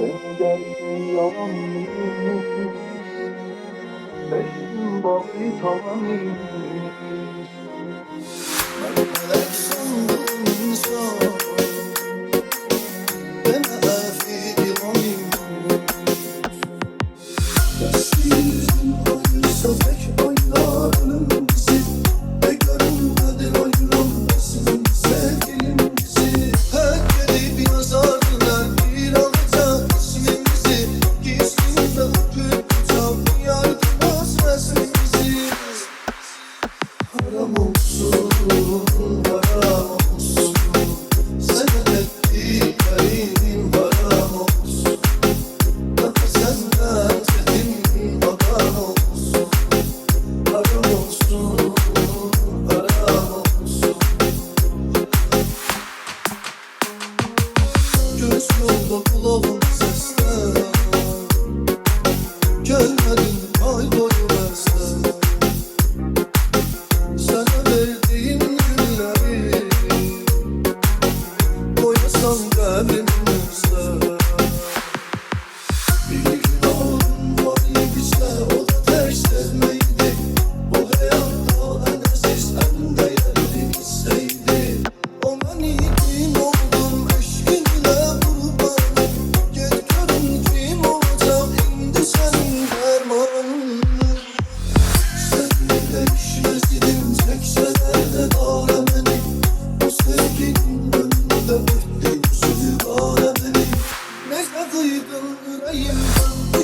Sevgili yalan, beşim bağı tavan. Ben melek sandım insan, ben efi imanım. Yaşlı yüzün oysa tek oynar önümüzü, ve görünmedi oynan bizim sevgilimizi. Hak edip yazardılar bir alacak ismimizi, gizlice öpüp yardımaz resmimizi. Haram olsun, haram olsun, sen ettiklerin haram olsun. Daha senden sevdiğim haram olsun, haram olsun, haram olsun. Göz yolda kulağım sesler, gelmedin kaybolmazlar. Sana verdiğim günleri boyasam kalbimizde. Bir günahım var yekişte, o da ters sevmeydi. Bu hayatta en aziz en değerli hisseydi. Ona niyetim oldum eşkinle kurban. Gel görün kim olacak şimdi senin dermanın. Seninle düşmezdim çekseler de dağla beni. Bu sevginin önünde örttü yüzünü bana beni. Ne kıydın yüreğimden